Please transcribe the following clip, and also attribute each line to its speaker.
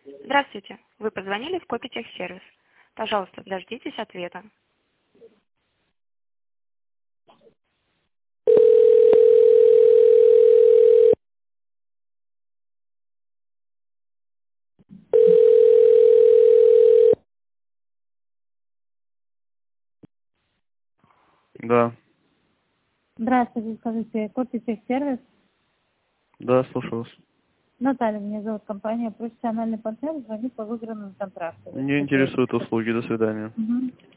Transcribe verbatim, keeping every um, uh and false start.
Speaker 1: Здравствуйте. Вы позвонили в Копитехсервис. Пожалуйста, дождитесь ответа.
Speaker 2: Да,
Speaker 3: Здравствуйте, скажите, Копитехсервис?
Speaker 2: да, слушаю вас.
Speaker 3: Наталья, меня зовут, компания «Профессиональный партнер», звонит по выигранному контракту.
Speaker 2: Не интересуют услуги, до свидания.
Speaker 3: Угу.